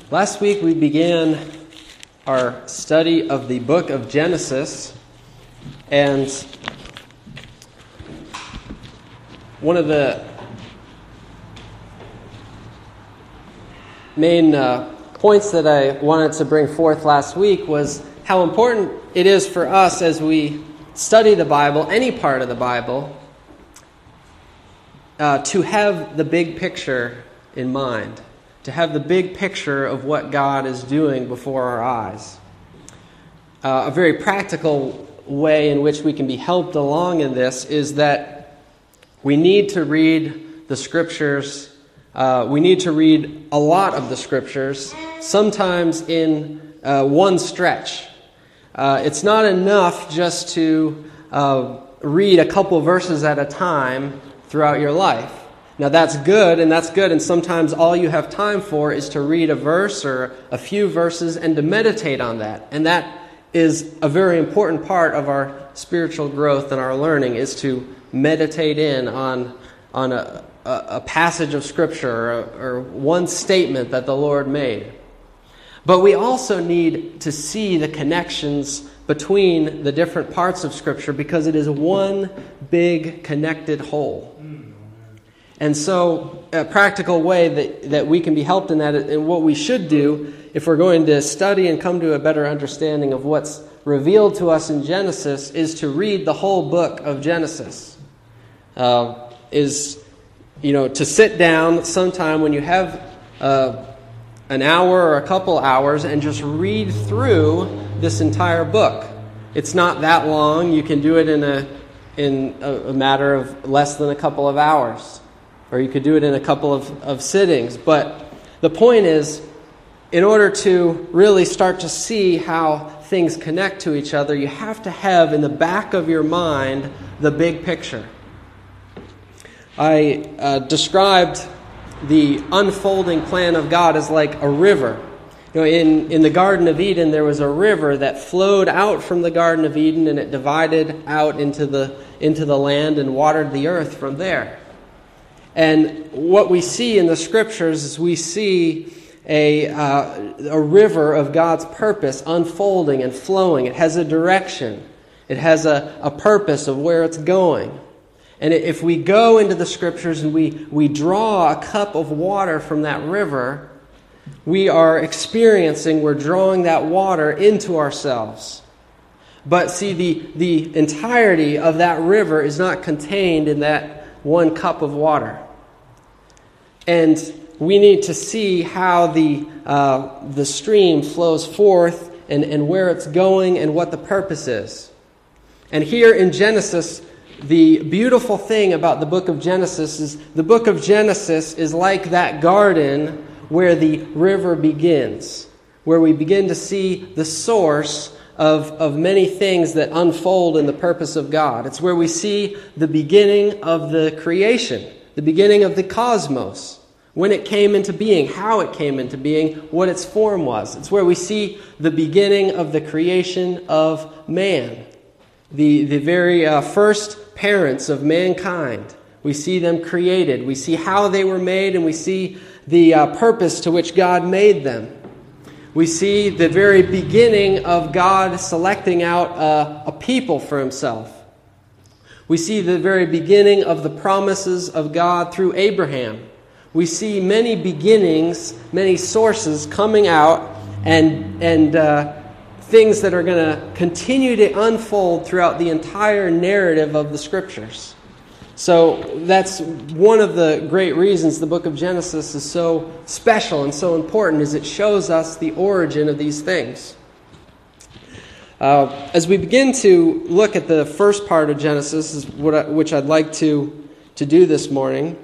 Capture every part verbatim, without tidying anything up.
Last week we began our study of the book of Genesis, and one of the main uh, points that I wanted to bring forth last week was how important it is for us as we study the Bible, any part of the Bible, uh, to have the big picture in mind. To have the big picture of what God is doing before our eyes. Uh, a very practical way in which we can be helped along in this is that we need to read the Scriptures. Uh, we need to read a lot of the Scriptures, sometimes in uh, one stretch. Uh, it's not enough just to uh, read a couple verses at a time throughout your life. Now that's good, and that's good, and sometimes all you have time for is to read a verse or a few verses and to meditate on that. And that is a very important part of our spiritual growth and our learning, is to meditate in on, on a, a, a passage of Scripture or, or one statement that the Lord made. But we also need to see the connections between the different parts of Scripture, because it is one big connected whole. And so a practical way that, that we can be helped in that, and what we should do if we're going to study and come to a better understanding of what's revealed to us in Genesis, is to read the whole book of Genesis. Uh, is, you know, to sit down sometime when you have uh, an hour or a couple hours and just read through this entire book. It's not that long. You can do it in a in a, a matter of less than a couple of hours. Or you could do it in a couple of, of sittings. But the point is, in order to really start to see how things connect to each other, you have to have in the back of your mind the big picture. I uh, described the unfolding plan of God as like a river. You know, in, in the Garden of Eden, there was a river that flowed out from the Garden of Eden, and it divided out into the into the land and watered the earth from there. And what we see in the Scriptures is we see a, uh, a river of God's purpose unfolding and flowing. It has a direction. It has a, a purpose of where it's going. And if we go into the Scriptures and we, we draw a cup of water from that river, we are experiencing, we're drawing that water into ourselves. But see, the, the entirety of that river is not contained in that one cup of water. And we need to see how the uh, the stream flows forth and, and where it's going and what the purpose is. And here in Genesis, the beautiful thing about the book of Genesis is the book of Genesis is like that garden where the river begins, where we begin to see the source of, of many things that unfold in the purpose of God. It's where we see the beginning of the creation, the beginning of the cosmos, when it came into being, how it came into being, what its form was. It's where we see the beginning of the creation of man, the, the very uh, first parents of mankind. We see them created. We see how they were made, and we see the uh, purpose to which God made them. We see the very beginning of God selecting out uh, a people for himself. We see the very beginning of the promises of God through Abraham. We see many beginnings, many sources coming out, and, and uh, things that are going to continue to unfold throughout the entire narrative of the Scriptures. So that's one of the great reasons the book of Genesis is so special and so important, is it shows us the origin of these things. Uh, as we begin to look at the first part of Genesis, is what I, which I'd like to, to do this morning,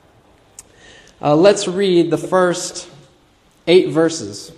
uh, let's read the first eight verses.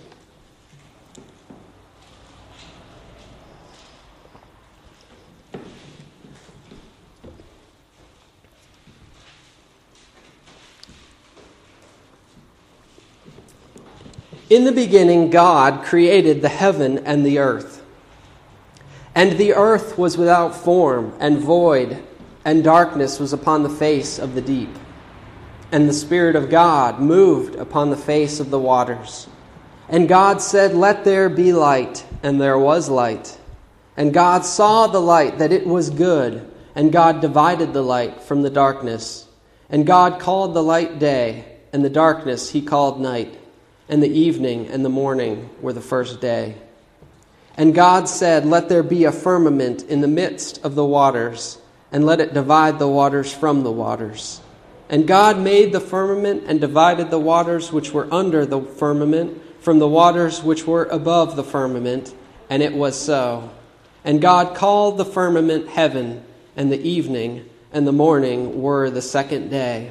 In the beginning, God created the heaven and the earth. And the earth was without form and void, and darkness was upon the face of the deep. And the Spirit of God moved upon the face of the waters. And God said, "Let there be light," and there was light. And God saw the light, that it was good, and God divided the light from the darkness. And God called the light day, and the darkness he called night. And the evening and the morning were the first day. And God said, "Let there be a firmament in the midst of the waters, and let it divide the waters from the waters." And God made the firmament and divided the waters which were under the firmament from the waters which were above the firmament, and it was so. And God called the firmament heaven, and the evening and the morning were the second day.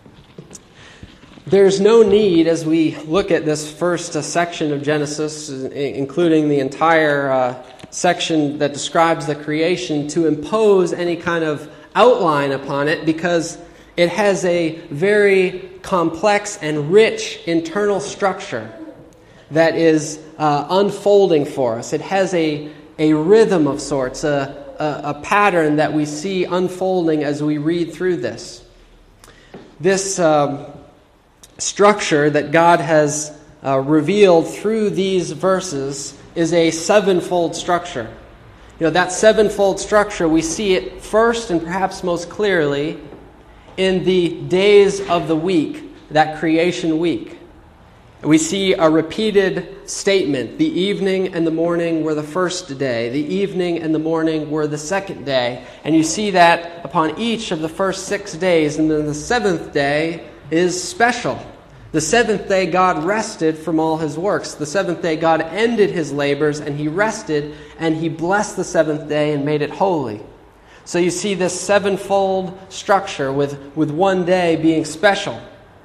There's no need, as we look at this first uh, section of Genesis, including the entire uh, section that describes the creation, to impose any kind of outline upon it, because it has a very complex and rich internal structure that is uh, unfolding for us. It has a, a rhythm of sorts, a, a, a pattern that we see unfolding as we read through this. This um, structure that God has uh, revealed through these verses is a sevenfold structure. You know, that sevenfold structure, we see it first and perhaps most clearly in the days of the week, that creation week. We see a repeated statement. The evening and the morning were the first day. The evening and the morning were the second day. And you see that upon each of the first six days. And then the seventh day is special. The seventh day God rested from all his works. The seventh day God ended his labors and he rested, and he blessed the seventh day and made it holy. So you see this sevenfold structure with, with one day being special.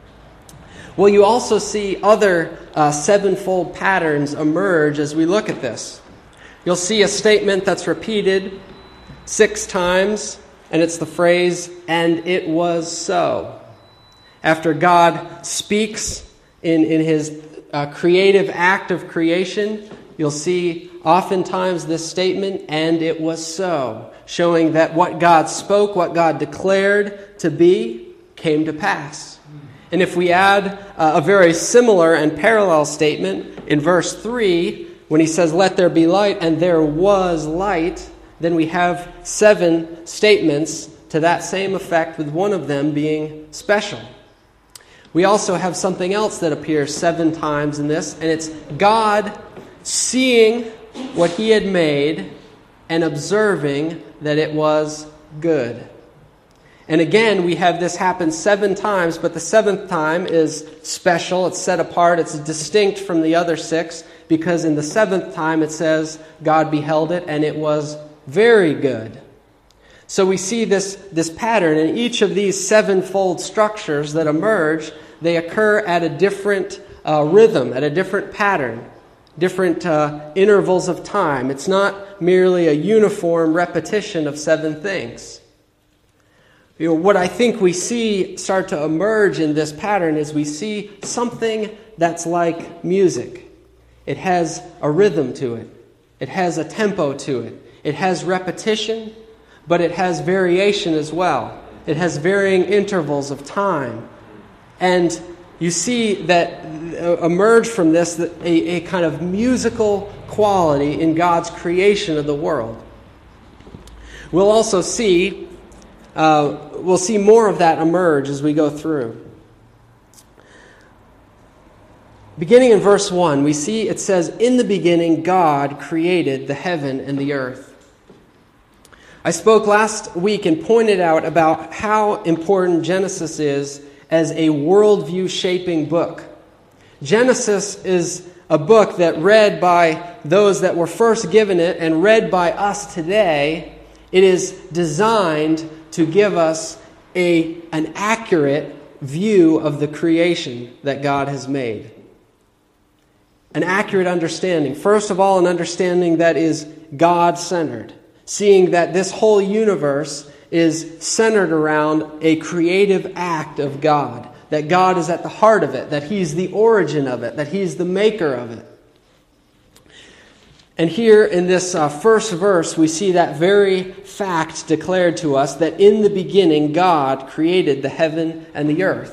Well, you also see other uh, sevenfold patterns emerge as we look at this. You'll see a statement that's repeated six times, and it's the phrase, "and it was so." After God speaks in, in his uh, creative act of creation, you'll see oftentimes this statement, "and it was so," showing that what God spoke, what God declared to be, came to pass. And if we add uh, a very similar and parallel statement in verse three, when he says, "Let there be light," and there was light, then we have seven statements to that same effect, with one of them being special. We also have something else that appears seven times in this, and it's God seeing what he had made and observing that it was good. And again, we have this happen seven times, but the seventh time is special. It's set apart. It's distinct from the other six, because in the seventh time it says God beheld it and it was very good. So we see this, this pattern, and each of these sevenfold structures that emerge, they occur at a different uh, rhythm, at a different pattern, different uh, intervals of time. It's not merely a uniform repetition of seven things. You know, what I think we see start to emerge in this pattern is we see something that's like music. It has a rhythm to it. It has a tempo to it. It has repetition, but it has variation as well. It has varying intervals of time. And you see that emerge from this a, a kind of musical quality in God's creation of the world. We'll also see Uh, we'll see more of that emerge as we go through. Beginning in verse one, we see it says, "In the beginning God created the heaven and the earth." I spoke last week and pointed out about how important Genesis is as a worldview-shaping book. Genesis is a book that, read by those that were first given it and read by us today, it is designed to give us a, an accurate view of the creation that God has made. An accurate understanding. First of all, an understanding that is God-centered. Seeing that this whole universe is centered around a creative act of God. That God is at the heart of it. That He's the origin of it. That He's the maker of it. And here in this uh, first verse, we see that very fact declared to us, that in the beginning God created the heaven and the earth.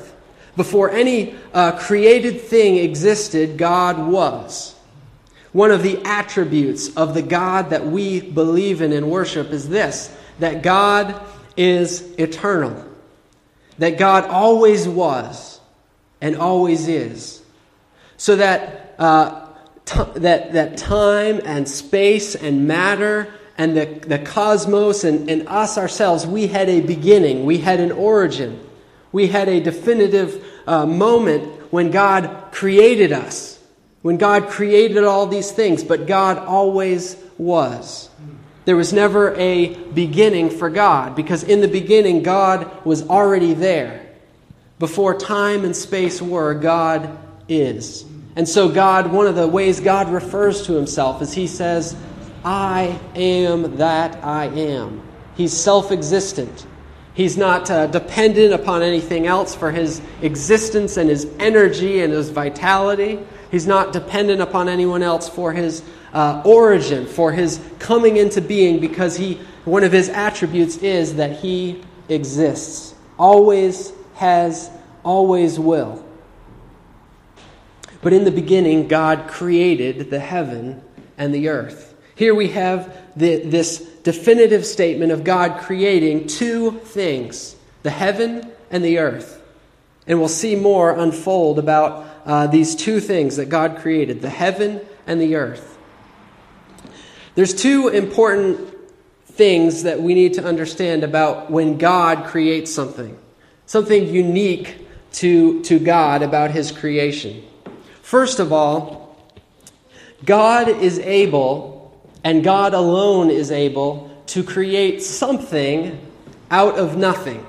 Before any uh, created thing existed, God was. One of the attributes of the God that we believe in and worship is this, that God is eternal. That God always was and always is. So that uh, t- that that time and space and matter and the, the cosmos and, and us ourselves, we had a beginning, we had an origin, we had a definitive uh, moment when God created us, when God created all these things, but God always was. There was never a beginning for God, because in the beginning God was already there. Before time and space were, God is. And so God, one of the ways God refers to himself is he says, I am that I am. He's self-existent. He's not uh, dependent upon anything else for his existence and his energy and his vitality. He's not dependent upon anyone else for his uh, origin, for his coming into being, because he, one of his attributes is that he exists. Always has, always will. But in the beginning, God created the heaven and the earth. Here we have the, this definitive statement of God creating two things, the heaven and the earth. And we'll see more unfold about uh, these two things that God created, the heaven and the earth. There's two important things that we need to understand about when God creates something. Something unique to, to God about his creation. First of all, God is able, and God alone is able, to create something out of nothing.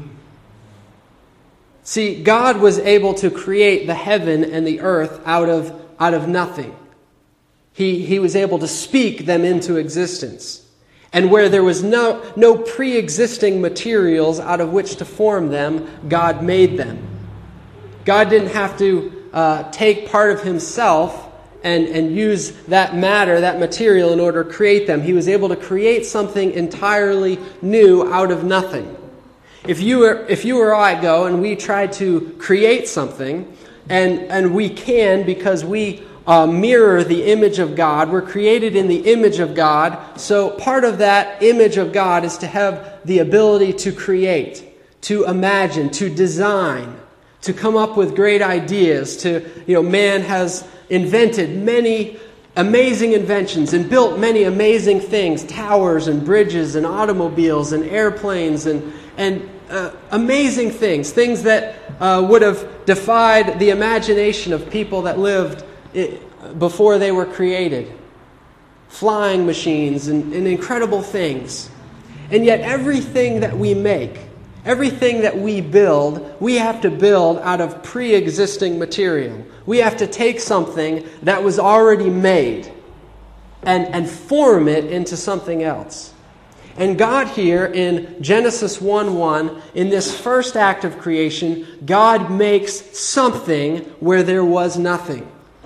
See, God was able to create the heaven and the earth out of, out of nothing. He, he was able to speak them into existence. And where there was no, no pre-existing materials out of which to form them, God made them. God didn't have to uh, take part of himself and, and use that matter, that material, in order to create them. He was able to create something entirely new out of nothing. If you were, if you or I go and we try to create something, and, and we can because we uh, mirror the image of God, we're created in the image of God, so part of that image of God is to have the ability to create, to imagine, to design, to come up with great ideas, to, you know, man has invented many amazing inventions and built many amazing things, towers and bridges and automobiles and airplanes and and uh, amazing things, things that uh, would have defied the imagination of people that lived it, before they were created. Flying machines and, and incredible things. And yet everything that we make, everything that we build, we have to build out of pre-existing material. We have to take something that was already made and, and form it into something else. And God here in Genesis one one, in this first act of creation, God makes something where there was nothing.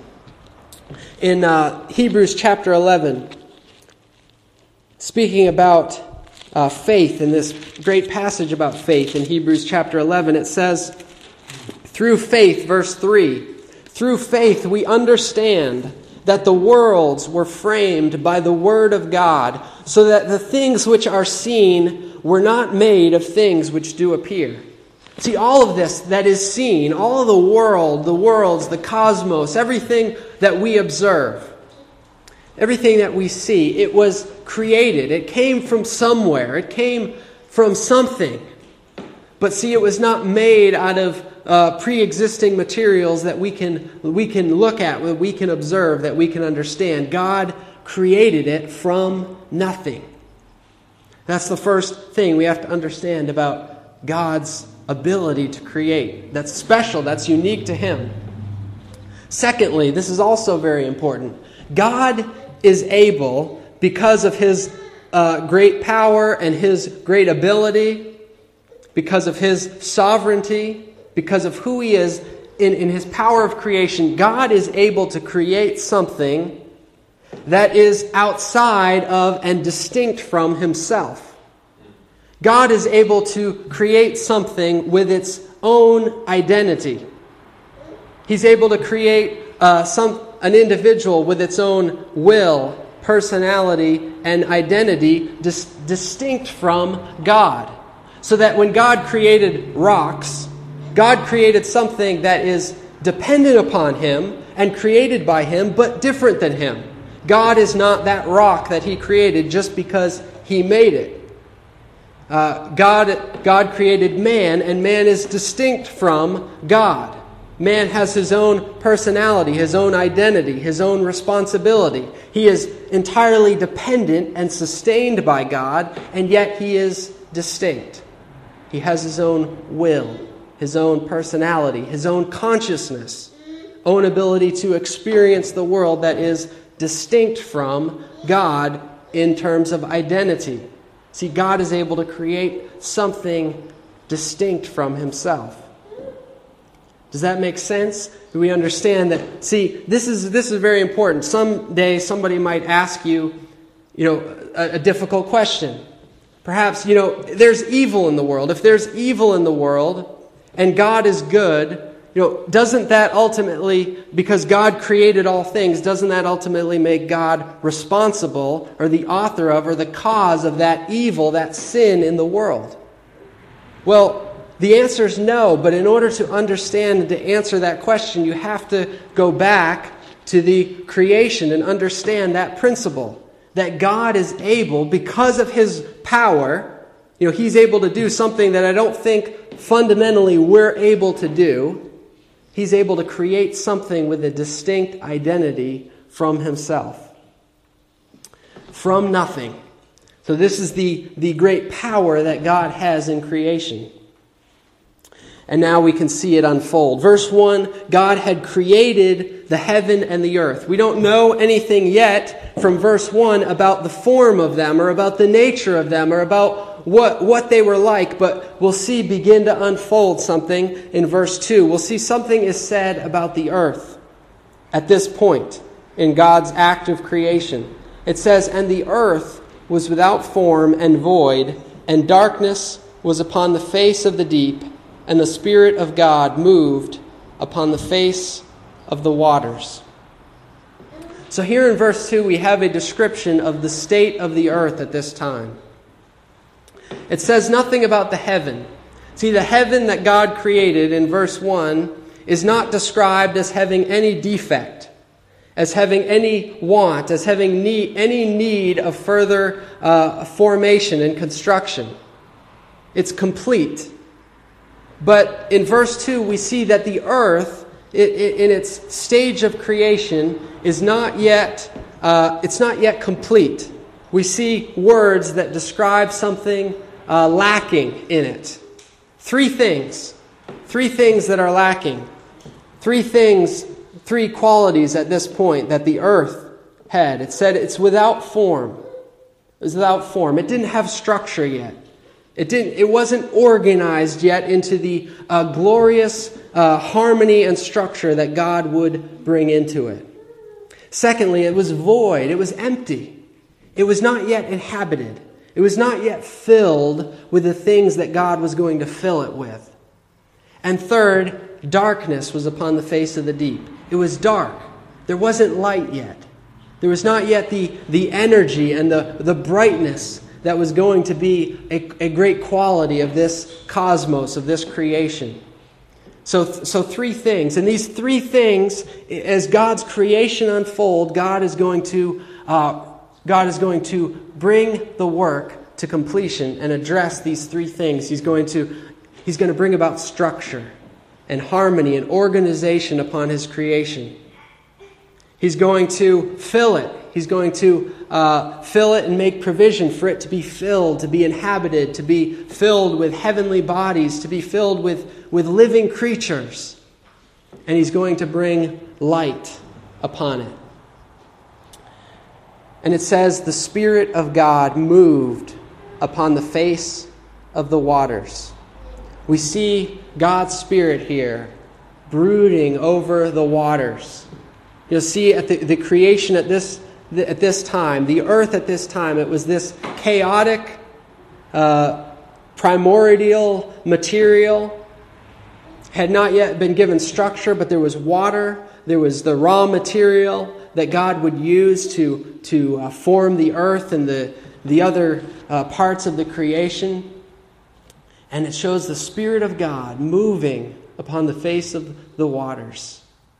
In uh, Hebrews chapter eleven, speaking about uh, faith, in this great passage about faith in Hebrews chapter eleven, it says, through faith, verse three, through faith we understand that the worlds were framed by the word of God, so that the things which are seen were not made of things which do appear. See, all of this that is seen, all of the world, the worlds, the cosmos, everything that we observe, everything that we see, it was created. It came from somewhere. It came from something. But see, it was not made out of uh, pre-existing materials that we can we can look at, that we can observe, that we can understand. God created it from nothing. That's the first thing we have to understand about God's ability to create. That's special. That's unique to Him. Secondly, this is also very important. God is able, because of His uh, great power and His great ability, because of His sovereignty, because of who He is in, in His power of creation, God is able to create something that is outside of and distinct from Himself. God is able to create something with its own identity. He's able to create uh, some an individual with its own will, personality, and identity dis- distinct from God. So that when God created rocks, God created something that is dependent upon Him and created by Him, but different than Him. God is not that rock that He created just because He made it. Uh, God, God created man, and man is distinct from God. Man has his own personality, his own identity, his own responsibility. He is entirely dependent and sustained by God, and yet he is distinct. He has his own will, his own personality, his own consciousness, own ability to experience the world that is distinct from God in terms of identity. See, God is able to create something distinct from Himself. Does that make sense? Do we understand that? See, this is this is very important. Someday somebody might ask you, you know, a, a difficult question. Perhaps, you know, there's evil in the world. If there's evil in the world and God is good, you know, doesn't that ultimately, because God created all things, doesn't that ultimately make God responsible or the author of or the cause of that evil, that sin in the world? Well, the answer is no, but in order to understand and to answer that question, you have to go back to the creation and understand that principle, that God is able, because of His power, you know, He's able to do something that I don't think fundamentally we're able to do. He's able to create something with a distinct identity from Himself. From nothing. So this is the, the great power that God has in creation. And now we can see it unfold. Verse one, God had created the heaven and the earth. We don't know anything yet from verse one about the form of them or about the nature of them or about what, what they were like, but we'll see begin to unfold something in verse two. We'll see something is said about the earth at this point in God's act of creation. It says, "And the earth was without form and void, and darkness was upon the face of the deep, and the Spirit of God moved upon the face of the waters." So here in verse two, we have a description of the state of the earth at this time. It says nothing about the heaven. See, the heaven that God created in verse one is not described as having any defect, as having any want, as having need, any need of further uh, formation and construction. It's complete. But in verse two, we see that the earth, in its stage of creation, is not yet, uh, it's not yet complete. We see words that describe something uh, lacking in it. Three things. Three things that are lacking. Three things, three qualities at this point that the earth had. It said it's without form. It was without form. It didn't have structure yet. It didn't. It wasn't organized yet into the uh, glorious uh, harmony and structure that God would bring into it. Secondly, it was void. It was empty. It was not yet inhabited. It was not yet filled with the things that God was going to fill it with. And third, darkness was upon the face of the deep. It was dark. There wasn't light yet. There was not yet the, the energy and the, the brightness that was going to be a, a great quality of this cosmos, of this creation. So, so three things. And these three things, as God's creation unfold, God is going to uh, God is going to bring the work to completion and address these three things. He's going to He's going to bring about structure and harmony and organization upon His creation. He's going to fill it. He's going to uh, fill it and make provision for it to be filled, to be inhabited, to be filled with heavenly bodies, to be filled with, with living creatures. And He's going to bring light upon it. And it says, the Spirit of God moved upon the face of the waters. We see God's Spirit here brooding over the waters. You'll see at the, the creation at this at this time, the earth at this time, it was this chaotic, uh, primordial material had not yet been given structure, but there was water, there was the raw material that God would use to, to uh, form the earth and the, the other uh, parts of the creation. And it shows the Spirit of God moving upon the face of the waters.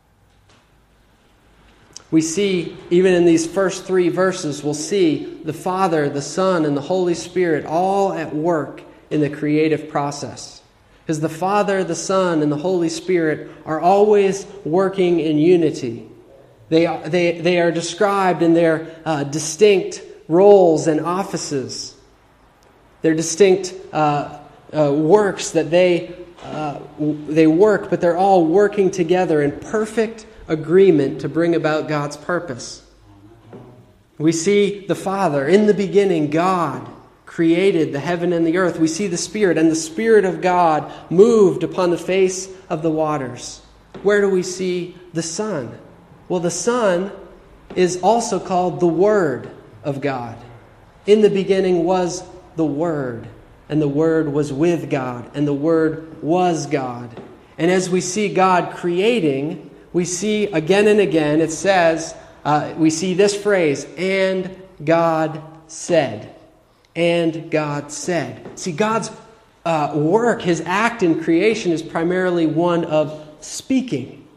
We see, even in these first three verses, we'll see the Father, the Son, and the Holy Spirit all at work in the creative process. Because the Father, the Son, and the Holy Spirit are always working in unity. They are, they, they are described in their uh, distinct roles and offices. Their distinct uh, uh, works that they, uh, they work, but they're all working together in perfect agreement to bring about God's purpose. We see the Father. In the beginning, God created the heaven and the earth. We see the Spirit, and the Spirit of God moved upon the face of the waters. Where do we see the Son? Well, the Son is also called the Word of God. In the beginning was the Word, and the Word was with God, and the Word was God. And as we see God creating, we see again and again, it says, uh, we see this phrase, and God said. And God said. See, God's uh, work, His act in creation is primarily one of speaking.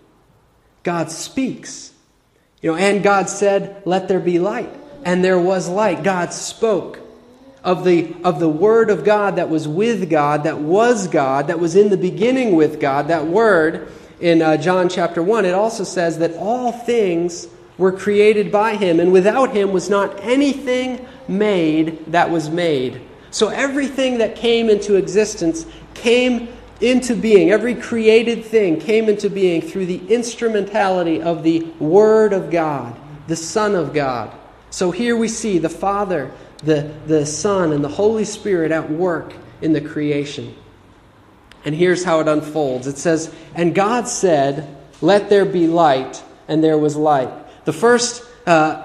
God speaks. You know, and God said, let there be light. And there was light. God spoke. Of the, of the Word of God that was with God, that was God, that was in the beginning with God, that Word, in uh, John chapter one, it also says that all things were created by Him, and without Him was not anything made that was made. So everything that came into existence came into being. Every created thing came into being through the instrumentality of the Word of God, the Son of God. So here we see the Father, the, the Son, and the Holy Spirit at work in the creation. And here's how it unfolds. It says, and God said, let there be light, and there was light. The first uh,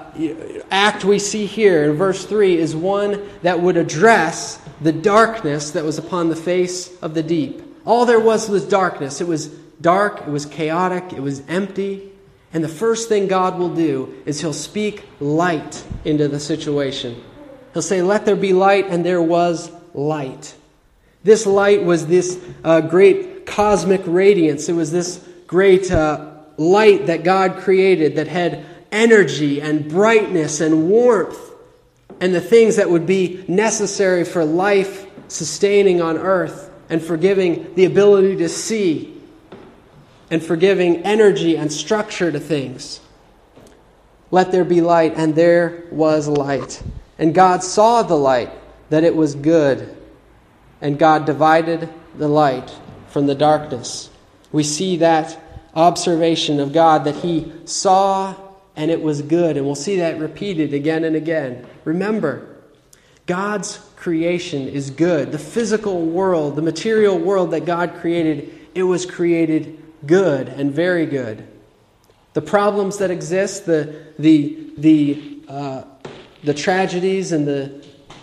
act we see here in verse three is one that would address the darkness that was upon the face of the deep. All there was was darkness. It was dark, it was chaotic, it was empty. And the first thing God will do is He'll speak light into the situation. He'll say, let there be light, and there was light. This light was this uh, great cosmic radiance. It was this great uh, light that God created that had energy and brightness and warmth and the things that would be necessary for life sustaining on earth and for giving the ability to see and for giving energy and structure to things. Let there be light, and there was light. And God saw the light, that it was good. And God divided the light from the darkness. We see that observation of God that He saw and it was good. And we'll see that repeated again and again. Remember, God's creation is good. The physical world, the material world that God created, it was created good and very good. The problems that exist, the the the uh, the tragedies and the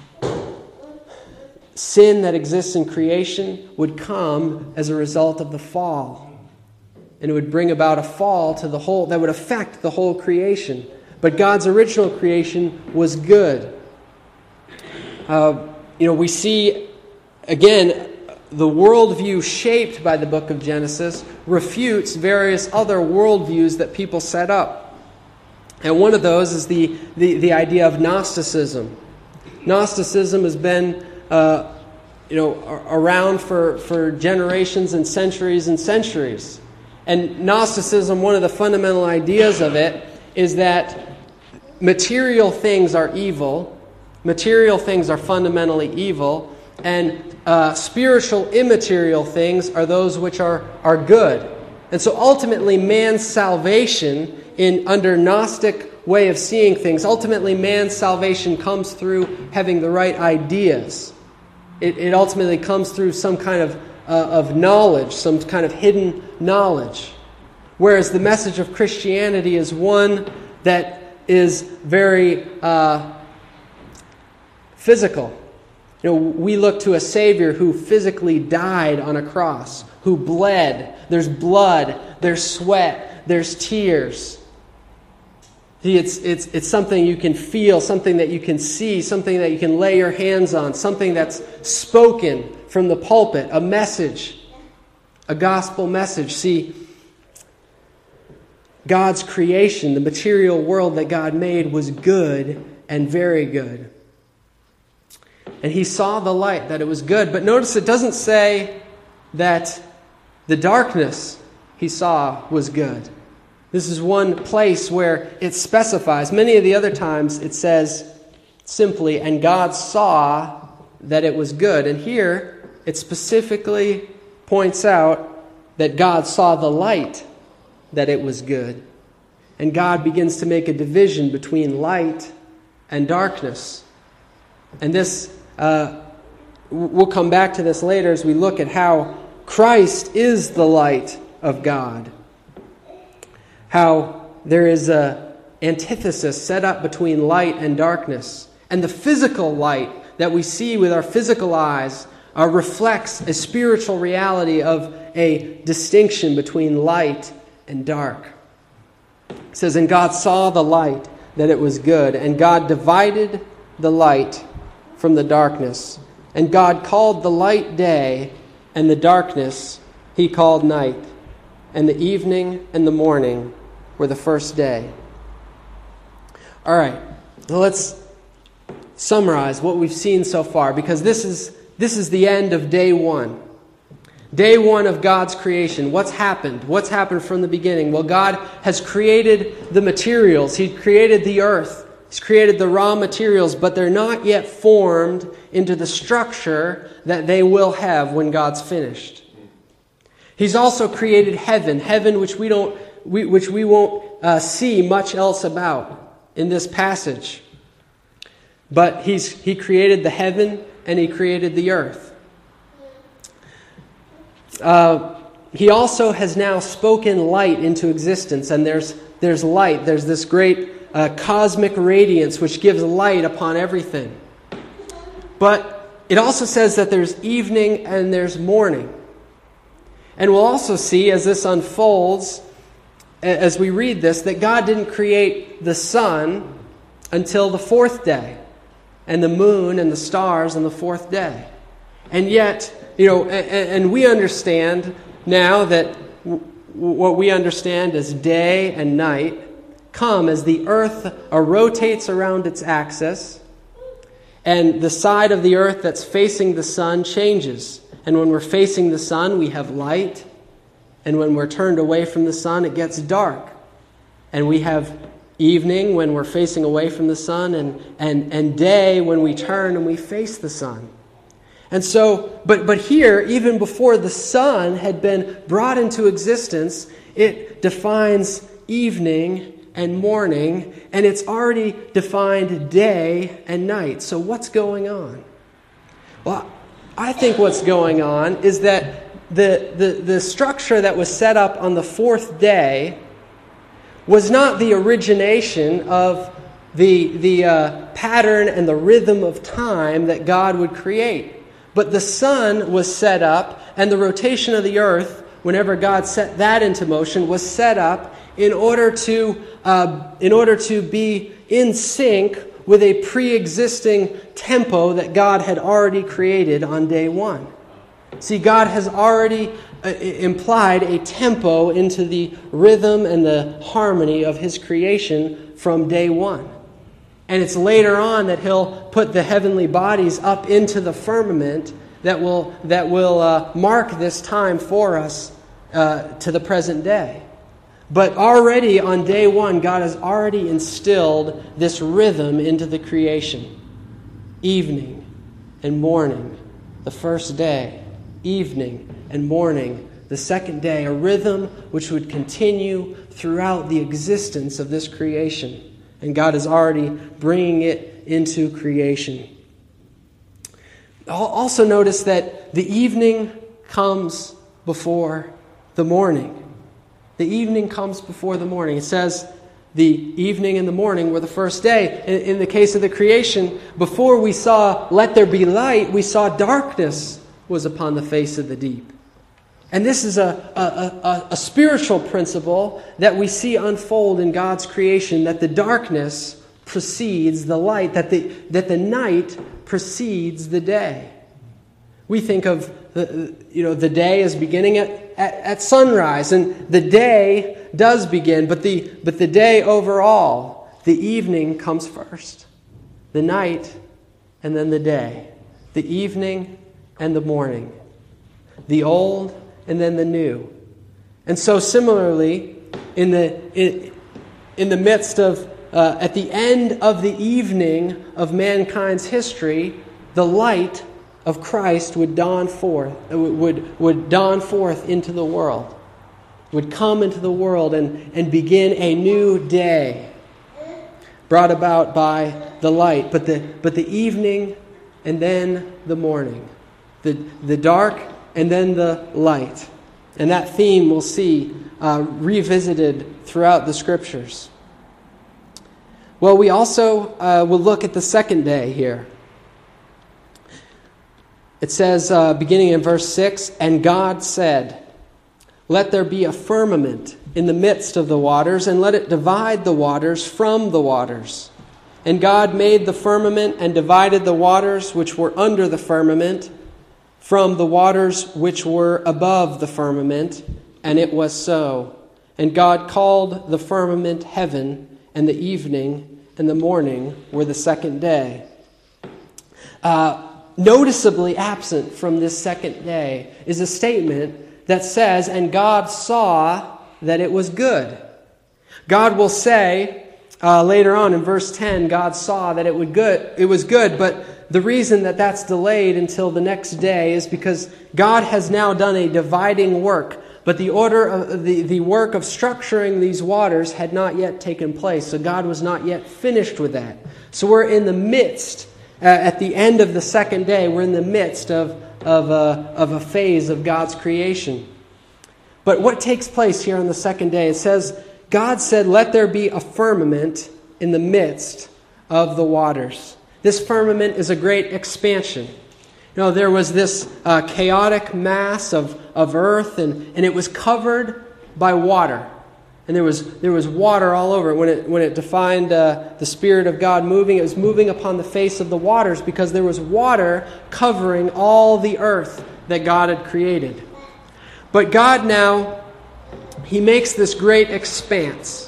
sin that exists in creation would come as a result of the fall. And it would bring about a fall to the whole, that would affect the whole creation. But God's original creation was good. Uh, you know, we see, again, the worldview shaped by the book of Genesis refutes various other worldviews that people set up. And one of those is the, the, the idea of Gnosticism. Gnosticism has been Uh, you know, around for, for generations and centuries and centuries. And Gnosticism, one of the fundamental ideas of it is that material things are evil, material things are fundamentally evil, and uh, spiritual immaterial things are those which are, are good. And so ultimately man's salvation in under Gnostic way of seeing things, ultimately man's salvation comes through having the right ideas. It, it ultimately comes through some kind of, uh, of knowledge, some kind of hidden knowledge. Whereas the message of Christianity is one that is very uh, physical. You know, we look to a Savior who physically died on a cross, who bled. There's blood, there's sweat, there's tears. See, it's, it's, it's something you can feel, something that you can see, something that you can lay your hands on, something that's spoken from the pulpit, a message, a gospel message. See, God's creation, the material world that God made, was good and very good. And he saw the light, that it was good. But notice it doesn't say that the darkness he saw was good. This is one place where it specifies. Many of the other times it says simply, and God saw that it was good. And here it specifically points out that God saw the light, that it was good. And God begins to make a division between light and darkness. And this, uh, we'll come back to this later as we look at how Christ is the light of God. How there is a antithesis set up between light and darkness. And the physical light that we see with our physical eyes uh, reflects a spiritual reality of a distinction between light and dark. It says, and God saw the light, that it was good, and God divided the light from the darkness. And God called the light day, and the darkness he called night. And the evening and the morning were the first day. All right, so let's summarize what we've seen so far, because this is this is the end of day one. Day one of God's creation. What's happened? What's happened from the beginning? Well, God has created the materials. He created the earth. He's created the raw materials, but they're not yet formed into the structure that they will have when God's finished. He's also created heaven, heaven which we don't, we, which we won't uh, see much else about in this passage. But he's he created the heaven and he created the earth. Uh, he also has now spoken light into existence, and there's there's light. There's this great uh, cosmic radiance which gives light upon everything. But it also says that there's evening and there's morning. And we'll also see as this unfolds, as we read this, that God didn't create the sun until the fourth day, and the moon and the stars on the fourth day. And yet, you know, and, and we understand now that w- what we understand as day and night come as the earth uh, rotates around its axis, and the side of the earth that's facing the sun changes. And when we're facing the sun, we have light. And when we're turned away from the sun, it gets dark. And we have evening when we're facing away from the sun, and, and, and day when we turn and we face the sun. And so, but, but here, even before the sun had been brought into existence, it defines evening and morning, and it's already defined day and night. So what's going on? Well, I think what's going on is that the, the, the structure that was set up on the fourth day was not the origination of the, the uh, pattern and the rhythm of time that God would create. But the sun was set up, and the rotation of the earth, whenever God set that into motion, was set up in order to, uh, in order to be in sync with a pre-existing tempo that God had already created on day one. See, God has already uh, implied a tempo into the rhythm and the harmony of His creation from day one. And it's later on that He'll put the heavenly bodies up into the firmament that will that will uh, mark this time for us uh, to the present day. But already on day one, God has already instilled this rhythm into the creation. Evening and morning, the first day. Evening and morning, the second day. A rhythm which would continue throughout the existence of this creation. And God is already bringing it into creation. Also notice that the evening comes before the morning. The evening comes before the morning. It says The evening and the morning were the first day. In, in the case of the creation, before we saw, let there be light, we saw darkness was upon the face of the deep. And this is a, a, a, a spiritual principle that we see unfold in God's creation, that the darkness precedes the light, that the, that the night precedes the day. We think of the, you know, the day as beginning at, at, at sunrise, and the day does begin, but the, but the day overall, the evening comes first. The night and then the day. The evening and the morning. The old and then the new. And so similarly, in the in, in the midst of, uh, at the end of the evening of mankind's history, the light of Christ would dawn forth, would, would dawn forth into the world, would come into the world and, and begin a new day, brought about by the light. But the but the evening and then the morning, the the dark and then the light. And that theme we'll see uh, revisited throughout the Scriptures. Well, we also uh, will look at the second day here. It says, uh, beginning in verse six, "And God said, let there be a firmament in the midst of the waters, and let it divide the waters from the waters. And God made the firmament and divided the waters which were under the firmament from the waters which were above the firmament, and it was so. And God called the firmament heaven, and the evening and the morning were the second day." Uh, noticeably absent from this second day is a statement that says, "And God saw that it was good." God will say uh, later on in verse ten, God saw that it would good. It was good, but the reason that that's delayed until the next day is because God has now done a dividing work, but the order of the, the work of structuring these waters had not yet taken place. So God was not yet finished with that. So we're in the midst, uh, at the end of the second day, we're in the midst of, of, a, of a phase of God's creation. But what takes place here on the second day? It says, God said, let there be a firmament in the midst of the waters. This firmament is a great expansion. You know, there was this uh, chaotic mass of, of earth, and, and it was covered by water. And there was there was water all over it. When it, when it defined uh, the Spirit of God moving, it was moving upon the face of the waters because there was water covering all the earth that God had created. But God now, He makes this great expanse.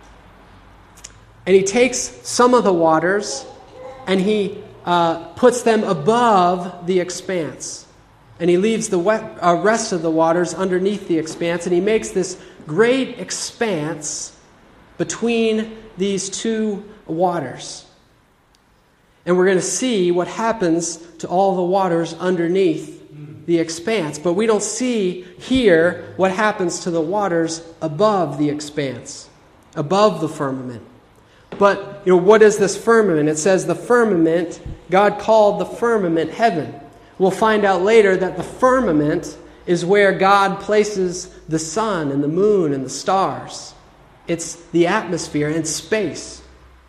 And He takes some of the waters and He uh, puts them above the expanse. And He leaves the wet, uh, rest of the waters underneath the expanse. And He makes this great expanse between these two waters. And we're going to see what happens to all the waters underneath the expanse. But we don't see here what happens to the waters above the expanse, above the firmament. But, you know, what is this firmament? It says the firmament, God called the firmament heaven. We'll find out later that the firmament is where God places the sun and the moon and the stars. It's the atmosphere and space.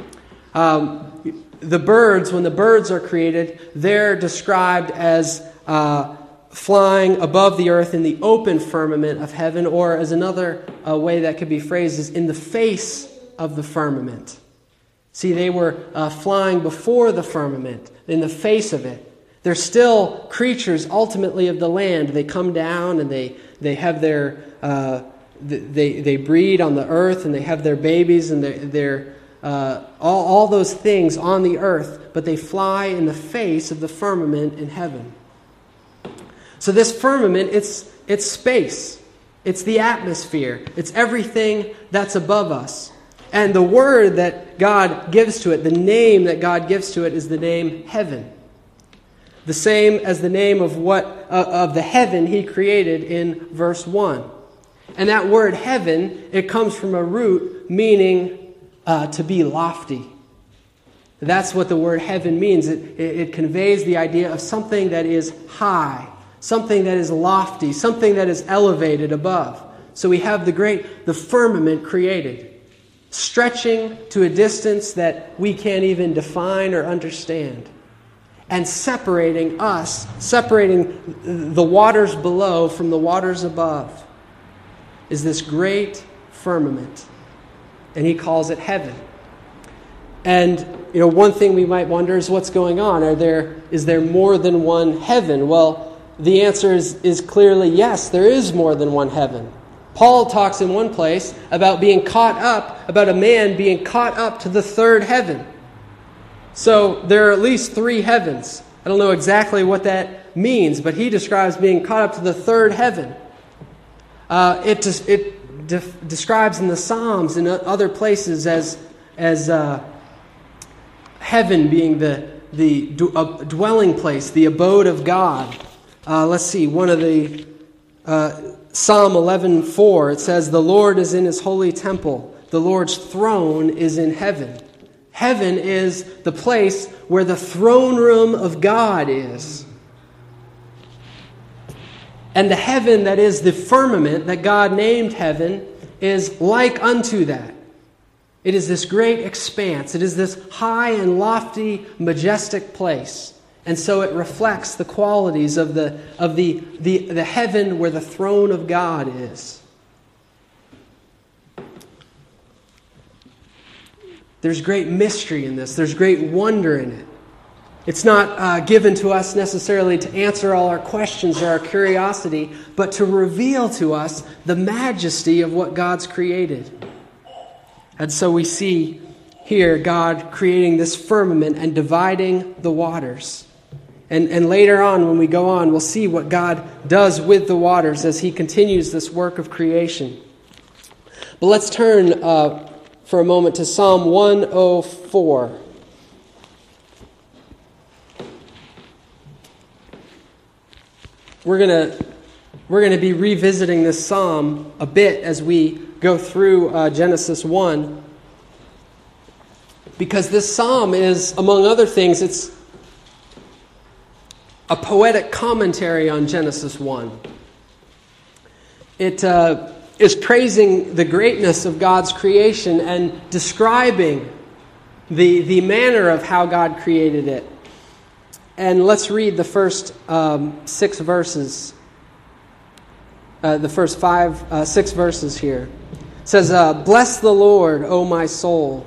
Um, the birds, when the birds are created, they're described as uh, flying above the earth in the open firmament of heaven, or as another uh, way that could be phrased is in the face of the firmament. See, they were uh, flying before the firmament, in the face of it. They're still creatures ultimately of the land. They come down and they they have their uh, they they breed on the earth and they have their babies and they're, they're uh, all all those things on the earth, but they fly in the face of the firmament in heaven. So this firmament, it's it's space, it's the atmosphere, it's everything that's above us. And the word that God gives to it, the name that God gives to it, is the name heaven. The same as the name of what uh, of the heaven He created in verse one. And that word heaven, it comes from a root meaning uh, to be lofty. That's what the word heaven means. It, it, it conveys the idea of something that is high, something that is lofty, something that is elevated above. So we have the great, the firmament created. stretching to a distance that we can't even define or understand, and separating us, separating the waters below from the waters above, is this great firmament. And he calls it heaven. And, you know, one thing we might wonder is what's going on? Are there, is there more than one heaven? Well, the answer is, is clearly yes, there is more than one heaven. Paul talks in one place about being caught up, about a man being caught up to the third heaven. So there are at least three heavens. I don't know exactly what that means, but he describes being caught up to the third heaven. Uh, it it de- describes in the Psalms and other places as as uh, heaven being the the d- uh, dwelling place, the abode of God. Uh, let's see, one of the uh, Psalm eleven four, it says, "The Lord is in his holy temple. The Lord's throne is in heaven." Heaven is the place where the throne room of God is. And the heaven that is the firmament that God named heaven is like unto that. It is this great expanse. It is this high and lofty, majestic place. And so it reflects the qualities of the of the, the, the heaven where the throne of God is. There's great mystery in this. There's great wonder in it. It's not uh, given to us necessarily to answer all our questions or our curiosity, but to reveal to us the majesty of what God's created. And so we see here God creating this firmament and dividing the waters. And, and later on, when we go on, we'll see what God does with the waters as he continues this work of creation. But let's turn uh, for a moment to Psalm one oh four. We're going to we're going to be revisiting this psalm a bit as we go through uh, Genesis one. Because this psalm is, among other things, it's a poetic commentary on Genesis one. It uh, is praising the greatness of God's creation and describing the, the manner of how God created it. And let's read the first um, six verses, uh, the first five, uh, six verses here. It says, uh, "Bless the Lord, O my soul.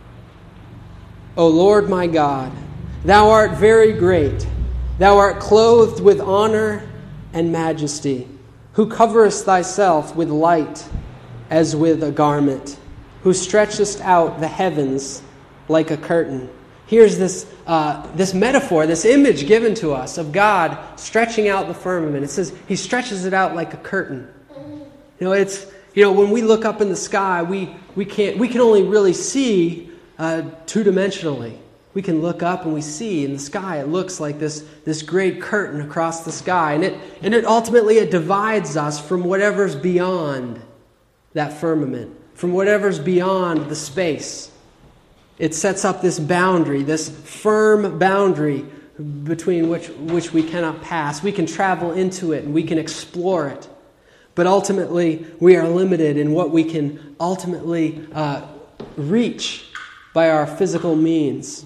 O Lord my God, thou art very great. Thou art clothed with honor and majesty, who coverest thyself with light as with a garment, who stretchest out the heavens like a curtain." Here's this uh, this metaphor, this image given to us of God stretching out the firmament. It says he stretches it out like a curtain. You know, it's you know when we look up in the sky, we we can't we can only really see uh, two dimensionally. We can look up and we see in the sky it looks like this this great curtain across the sky, and it and it ultimately it divides us from whatever's beyond that firmament, from whatever's beyond the space. It sets up this boundary, this firm boundary between which, which we cannot pass. We can travel into it and we can explore it. But ultimately, we are limited in what we can ultimately uh, reach by our physical means.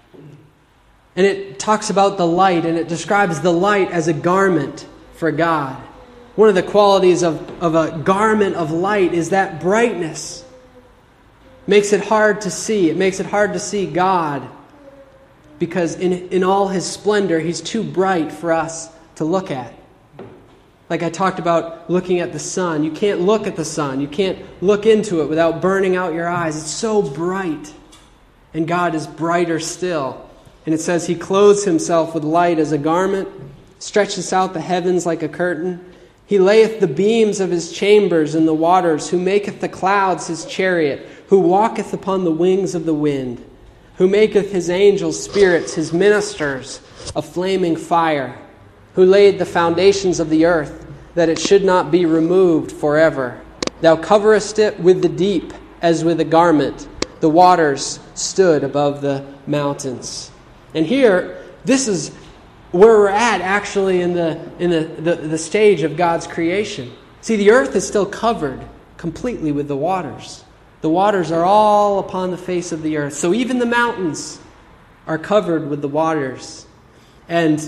And it talks about the light, and it describes the light as a garment for God. One of the qualities of, of a garment of light is that brightness. Makes it hard to see. It makes it hard to see God because in, in all his splendor, he's too bright for us to look at. Like I talked about looking at the sun. You can't look at the sun. You can't look into it without burning out your eyes. It's so bright. And God is brighter still. And it says he clothes himself with light as a garment, stretches out the heavens like a curtain. He layeth the beams of his chambers in the waters, who maketh the clouds his chariot, who walketh upon the wings of the wind, who maketh his angels spirits, his ministers a flaming fire, who laid the foundations of the earth, that it should not be removed forever. Thou coverest it with the deep as with a garment. The waters stood above the mountains. And here, this is where we're at actually in the in the, the, the stage of God's creation. See, the earth is still covered completely with the waters. The waters are all upon the face of the earth. So even the mountains are covered with the waters. And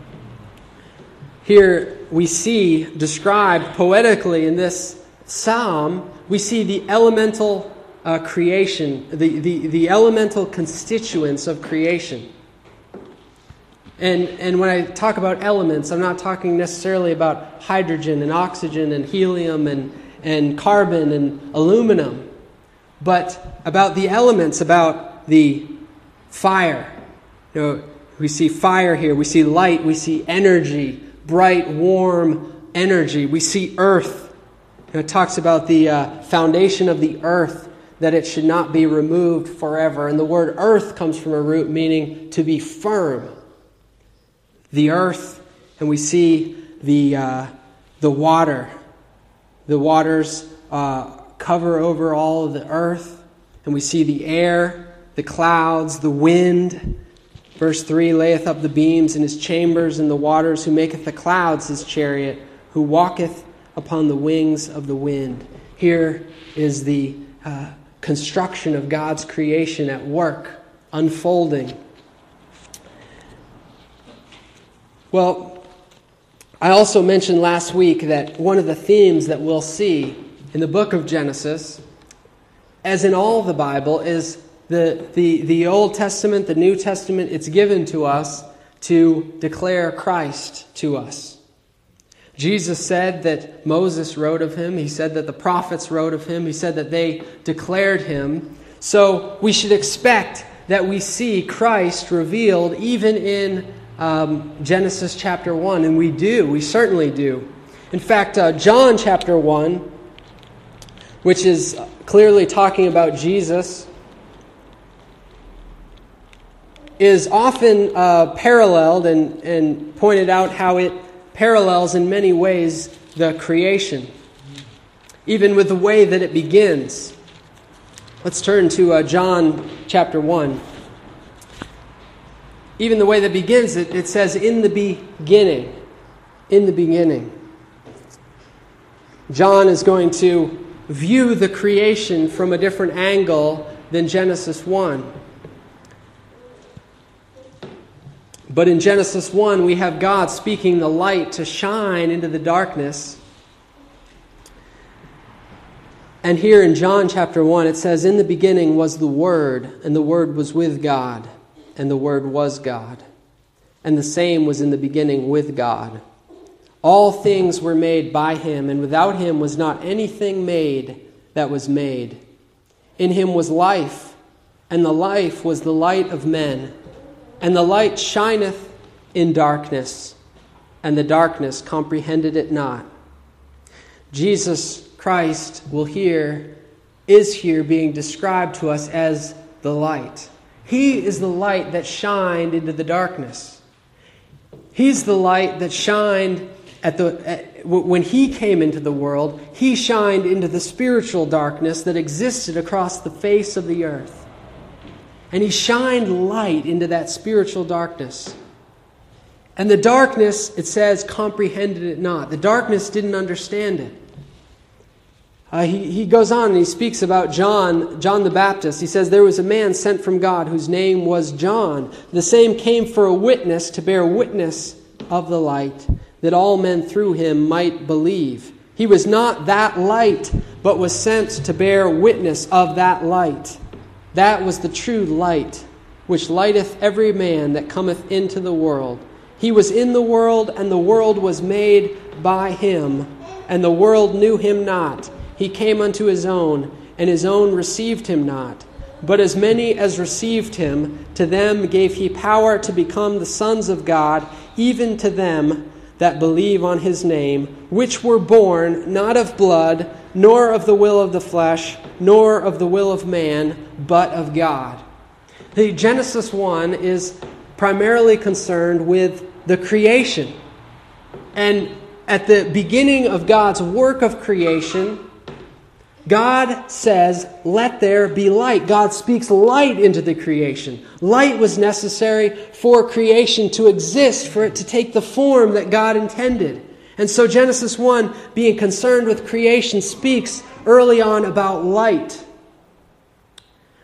here we see described poetically in this psalm, we see the elemental uh, creation, the, the, the elemental constituents of creation. And, and when I talk about elements, I'm not talking necessarily about hydrogen and oxygen and helium and, and carbon and aluminum, but about the elements, about the fire. You know, we see fire here, we see light, we see energy, bright, warm energy. We see earth. You know, it talks about the uh, foundation of the earth, that it should not be removed forever. And the word earth comes from a root meaning to be firm. The earth, and we see the uh, the water. The waters uh, cover over all of the earth, and we see the air, the clouds, the wind. Verse three, layeth up the beams in his chambers, and the waters, who maketh the clouds his chariot, who walketh upon the wings of the wind. Here is the uh, construction of God's creation at work, unfolding. Well, I also mentioned last week that one of the themes that we'll see in the book of Genesis, as in all the Bible, is the, the, the Old Testament, the New Testament, it's given to us to declare Christ to us. Jesus said that Moses wrote of him. He said that the prophets wrote of him. He said that they declared him. So we should expect that we see Christ revealed even in um, Genesis chapter one. And we do. We certainly do. In fact, uh, John chapter one, which is clearly talking about Jesus, is often uh, paralleled and, and pointed out how it parallels in many ways the creation, even with the way that it begins. Let's turn to uh, John chapter one. Even the way that begins, it, it says, in the beginning. In the beginning. John is going to view the creation from a different angle than Genesis one. But in Genesis one, we have God speaking the light to shine into the darkness. And here in John chapter one, it says, in the beginning was the Word, and the Word was with God, and the Word was God. And the same was in the beginning with God. All things were made by him, and without him was not anything made that was made. In him was life, and the life was the light of men. And the light shineth in darkness, and the darkness comprehended it not. Jesus Christ will here, is here being described to us as the light. He is the light that shined into the darkness. He's the light that shined at the at, when he came into the world. He shined into the spiritual darkness that existed across the face of the earth. And he shined light into that spiritual darkness. And the darkness, it says, comprehended it not. The darkness didn't understand it. Uh, he, he goes on and he speaks about John, John the Baptist. He says, there was a man sent from God whose name was John. The same came for a witness to bear witness of the light, that all men through him might believe. He was not that light, but was sent to bear witness of that light. That was the true light, which lighteth every man that cometh into the world. He was in the world, and the world was made by him, and the world knew him not. He came unto his own, and his own received him not. But as many as received him, to them gave he power to become the sons of God, even to them that believe on his name, which were born not of blood, nor of the will of the flesh, nor of the will of man, but of God. The Genesis one is primarily concerned with the creation. And at the beginning of God's work of creation, God says, let there be light. God speaks light into the creation. Light was necessary for creation to exist, for it to take the form that God intended. And so Genesis one, being concerned with creation, speaks early on about light.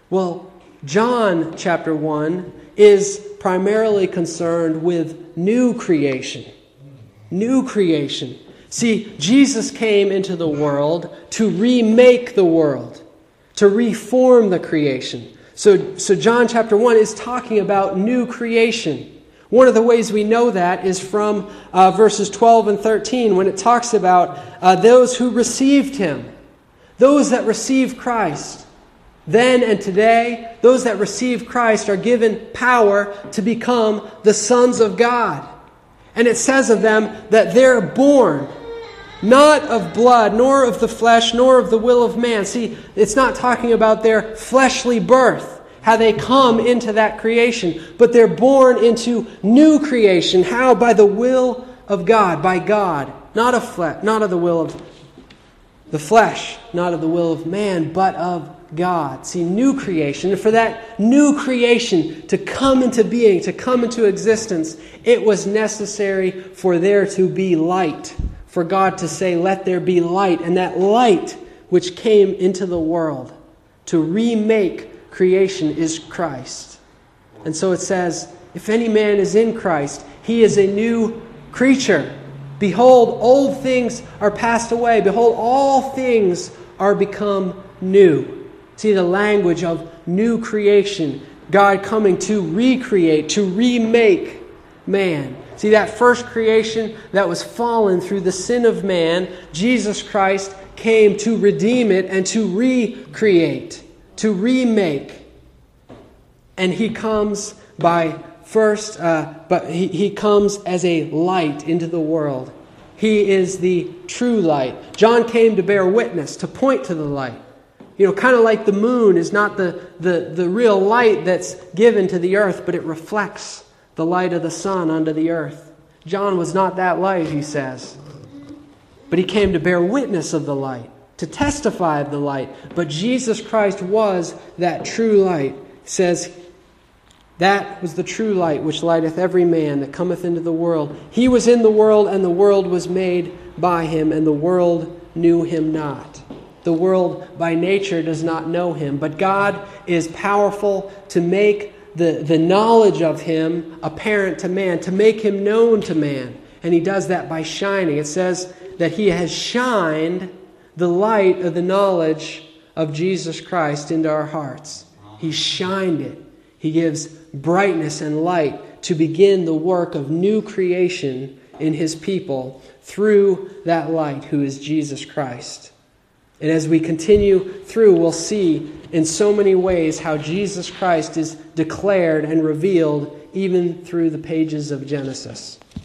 Well, John chapter one is primarily concerned with new creation. New creation. See, Jesus came into the world to remake the world, to reform the creation. So, so John chapter one is talking about new creation. One of the ways we know that is from uh, verses twelve and thirteen, when it talks about uh, those who received Him, those that received Christ. Then and today, those that receive Christ are given power to become the sons of God. And it says of them that they're born, not of blood, nor of the flesh, nor of the will of man. See, it's not talking about their fleshly birth, how they come into that creation, but they're born into new creation. How? By the will of God, by God, not of flesh, not of the will of the flesh, not of the will of man, but of God. See, new creation. And for that new creation to come into being, to come into existence, it was necessary for there to be light. For God to say, let there be light. And that light which came into the world to remake creation is Christ. And so it says, if any man is in Christ, he is a new creature. Behold, old things are passed away. Behold, all things are become new. See the language of new creation. God coming to recreate, to remake man. See that first creation that was fallen through the sin of man, Jesus Christ came to redeem it and to recreate, to remake. And He comes by first, uh, but he, he comes as a light into the world. He is the true light. John came to bear witness, to point to the light. You know, kind of like the moon is not the, the, the real light that's given to the earth, but it reflects the light of the sun onto the earth. John was not that light, he says. But he came to bear witness of the light, to testify of the light. But Jesus Christ was that true light. He says, that was the true light which lighteth every man that cometh into the world. He was in the world, and the world was made by Him, and the world knew Him not. The world by nature does not know Him, but God is powerful to make the, the knowledge of Him apparent to man, to make Him known to man. And He does that by shining. It says that He has shined the light of the knowledge of Jesus Christ into our hearts. He shined it. He gives brightness and light to begin the work of new creation in His people through that light who is Jesus Christ. And as we continue through, we'll see in so many ways how Jesus Christ is declared and revealed even through the pages of Genesis.